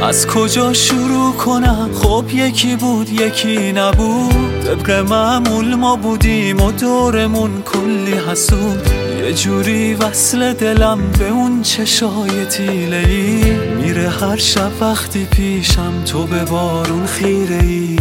از کجا شروع کنم؟ خب یکی بود یکی نبود، طبق معمول ما بودیم و دورمون کلی حسود. یه جوری وصل دلم به اون چشای تیله‌ای، میره هر شب وقتی پیشم تو به بارون خیره‌ای.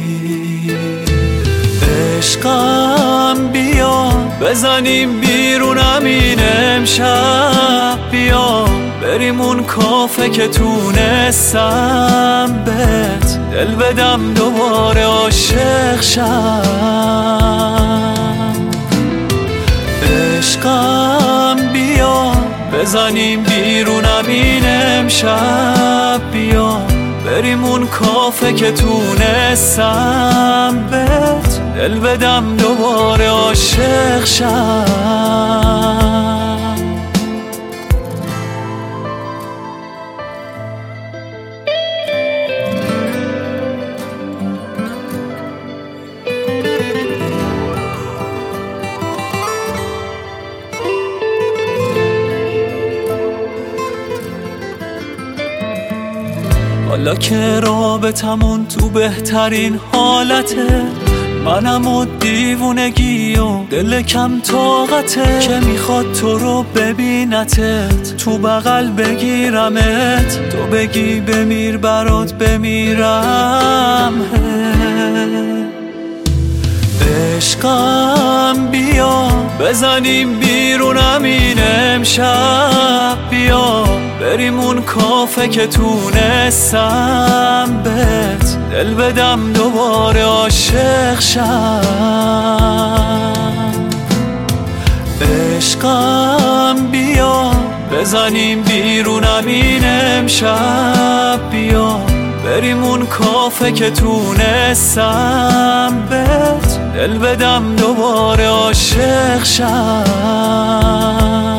عشقم بیا بزنیم بیرون همین امشب، بیا بریم اون کافه که تونستم بهت دل بدم دوباره عاشق شم. عشقم بیا بزنیم بیرون همین امشب، بیا بریم اون کافه که تونستم بهت دل بدم دوباره عاشق شم. حالا که رابطمون تو بهترین حالته، منم و دیوونگی و دل کم طاقته، که میخواد تو رو ببینتت تو بغل بگیرمت، تو بگی بمیر برات بمیرم. عشقم بیا بزنیم بیرون همین امشب، بیا بریم اون کافه که تونستم بهت دل بدم دوباره عاشق شم. عشقم بیا بزنیم بیرون همین امشب، بیا بریم اون کافه که تونستم بهت دل بدم دوباره عاشق شم.